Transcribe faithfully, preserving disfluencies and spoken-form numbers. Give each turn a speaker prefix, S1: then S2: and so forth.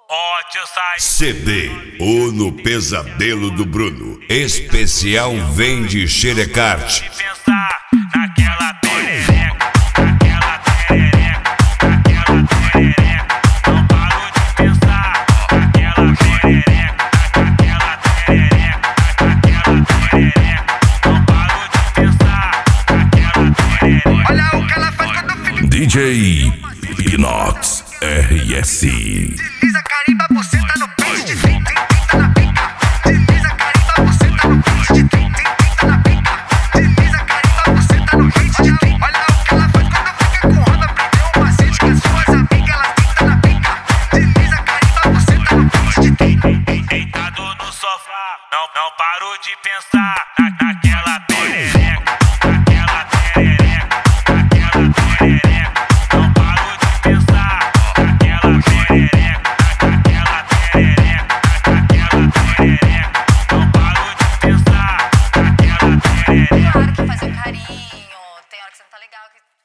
S1: Ó, tio sai.
S2: C D ou no Pesadelo do Bruno. Especial vem de Xerecarte.
S1: De pensar naquela perereca, naquela perereca, naquela perereca. Não paro de pensar naquela perereca, naquela perereca, naquela perereca. Não paro de pensar naquela perereca.
S3: Olha o que ela faz quando fica
S2: D J Pinox R S.
S3: Desliza, carimba, você tá no pente de trinta, trinta na pica. Desliza, carimba, você tá no pente de trinta, trinta na pica. Desliza, carimba, você tá no pente de trinta. Olha o que ela faz quando fica com raiva. Prendeu um macete que as suas amigas, elas trinta na pica. Desliza, carimba, você tá no pente de trinta.
S1: Deitado no sofá, não, não paro de pensar na, naquela perereca, naquela perereca, naquela perereca. Não paro de pensar naquela perereca, naquela perereca, naquela perereca. Não paro de pensar naquela perereca.
S4: Tem hora que fazer um carinho, tem hora que você não tá legal. Que...